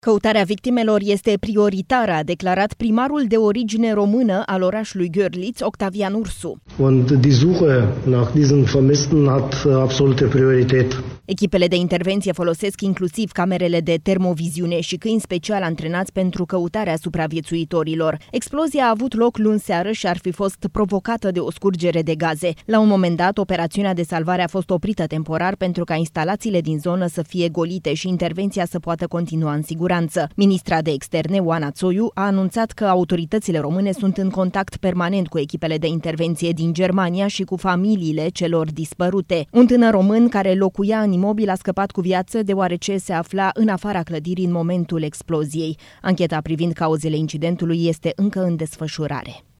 Căutarea victimelor este prioritară, a declarat primarul de origine română al orașului Görlitz, Octavian Ursu. Und die Suche nach diesen Vermissten hat absolute Priorität. Echipele de intervenție folosesc inclusiv camerele de termoviziune și câini special antrenați pentru căutarea supraviețuitorilor. Explozia a avut loc luni seară și ar fi fost provocată de o scurgere de gaze. La un moment dat, operațiunea de salvare a fost oprită temporar pentru ca instalațiile din zonă să fie golite și intervenția să poată continua în siguranță. Ministra de Externe, Oana Țoiu, a anunțat că autoritățile române sunt în contact permanent cu echipele de intervenție din Germania și cu familiile celor dispărute. Un tânăr român care locuia în imobil a scăpat cu viață deoarece se afla în afara clădirii în momentul exploziei. Ancheta privind cauzele incidentului este încă în desfășurare.